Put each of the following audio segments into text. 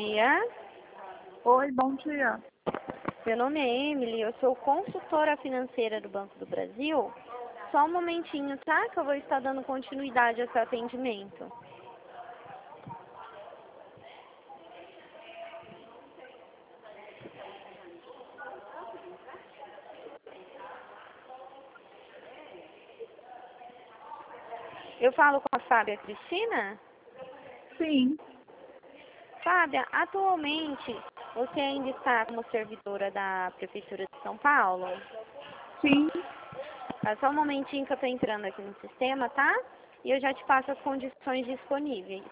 dia. Oi, bom dia. Meu nome é Emily, eu sou consultora financeira do Banco do Brasil. Só um momentinho, tá? Que eu vou estar dando continuidade ao seu atendimento. Eu falo com a Fábia Cristina? Sim, Fábia, atualmente você ainda está como servidora da Prefeitura de São Paulo? sim. Tá, só um momentinho que eu estou entrando aqui no sistema, tá? E eu já te passo as condições disponíveis.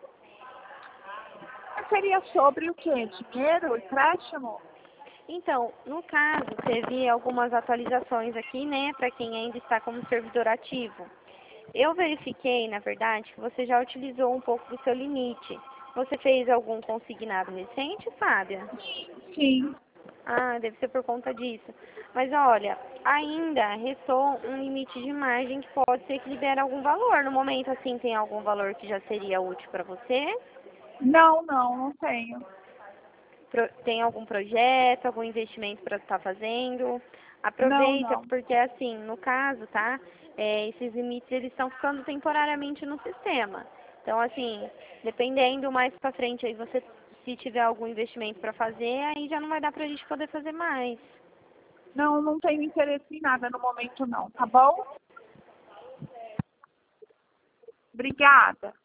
Seria sobre o quê? Dinheiro, empréstimo? Então, no caso, teve algumas atualizações aqui, né, para quem ainda está como servidor ativo. Eu verifiquei, na verdade, que você já utilizou um pouco do seu limite. Você fez algum consignado recente, Fábia? Sim. Ah, deve ser por conta disso. Mas olha, ainda restou um limite de margem que pode ser que libere algum valor. No momento, assim, tem algum valor que já seria útil para você? Não tenho. Tem algum projeto, algum investimento para estar fazendo? Aproveita, Não. porque assim, no caso, tá? Esses limites, eles estão ficando temporariamente no sistema. Então, assim, dependendo mais para frente, aí você, se tiver algum investimento para fazer, aí já não vai dar para a gente poder fazer mais. Não tenho interesse em nada no momento não, tá bom? Obrigada.